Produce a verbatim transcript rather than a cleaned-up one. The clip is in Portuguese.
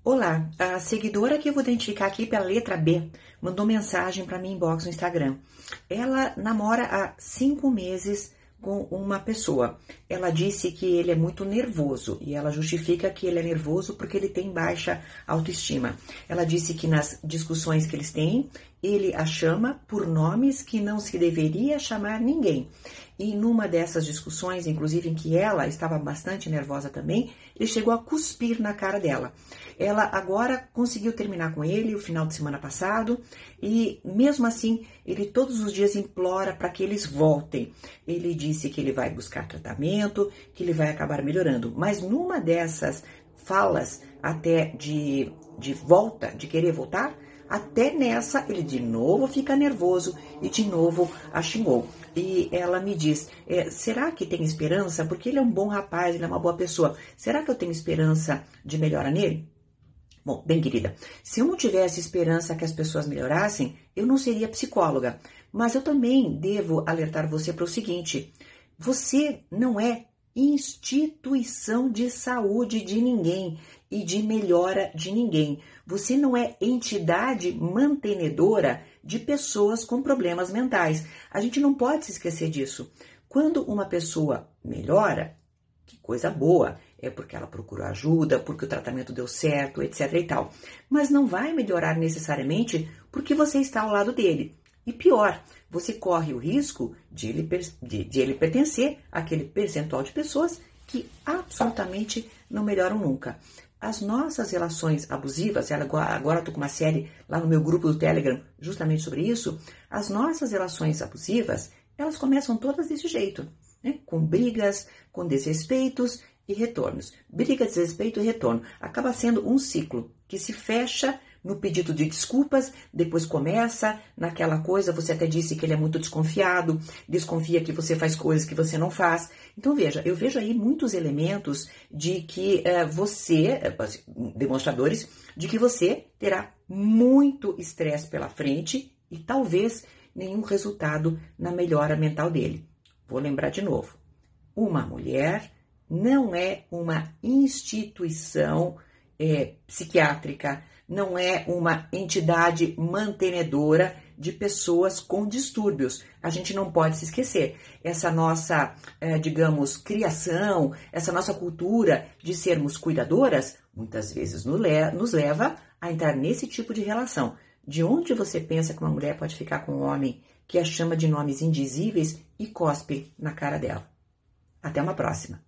Olá, a seguidora que eu vou identificar aqui pela letra B mandou mensagem para mim inbox no Instagram. Ela namora há cinco meses com uma pessoa. Ela disse que ele é muito nervoso e ela justifica que ele é nervoso porque ele tem baixa autoestima. Ela disse que nas discussões que eles têm, ele a chama por nomes que não se deveria chamar ninguém. E numa dessas discussões, inclusive em que ela estava bastante nervosa também, ele chegou a cuspir na cara dela. Ela agora conseguiu terminar com ele o final de semana passado e mesmo assim ele todos os dias implora para que eles voltem. Ele disse que ele vai buscar tratamento, que ele vai acabar melhorando. Mas numa dessas falas até de, de volta, de querer voltar, até nessa ele de novo fica nervoso e de novo a xingou. E ela me diz, é, será que tem esperança? Porque ele é um bom rapaz, ele é uma boa pessoa. Será que eu tenho esperança de melhora nele? Bom, bem querida, se eu não tivesse esperança que as pessoas melhorassem, eu não seria psicóloga. Mas eu também devo alertar você para o seguinte, você não é instituição de saúde de ninguém e de melhora de ninguém. Você não é entidade mantenedora de pessoas com problemas mentais. A gente não pode se esquecer disso. Quando uma pessoa melhora, que coisa boa, é porque ela procurou ajuda, porque o tratamento deu certo, etc e tal. Mas não vai melhorar necessariamente porque você está ao lado dele. E pior, você corre o risco de ele, de, de ele pertencer àquele percentual de pessoas que absolutamente não melhoram nunca. As nossas relações abusivas, agora eu estou com uma série lá no meu grupo do Telegram justamente sobre isso, as nossas relações abusivas, elas começam todas desse jeito, né? Com brigas, com desrespeitos e retornos. Briga, desrespeito e retorno. Acaba sendo um ciclo que se fecha no pedido de desculpas, depois começa naquela coisa, você até disse que ele é muito desconfiado, desconfia que você faz coisas que você não faz. Então veja, eu vejo aí muitos elementos de que eh, você, eh, demonstradores, de que você terá muito estresse pela frente e talvez nenhum resultado na melhora mental dele. Vou lembrar de novo, uma mulher não é uma instituição é, psiquiátrica, não é uma entidade mantenedora de pessoas com distúrbios. A gente não pode se esquecer. Essa nossa, é, digamos, criação, essa nossa cultura de sermos cuidadoras, muitas vezes nos leva a entrar nesse tipo de relação. De onde você pensa que uma mulher pode ficar com um homem que a chama de nomes indizíveis e cospe na cara dela? Até uma próxima.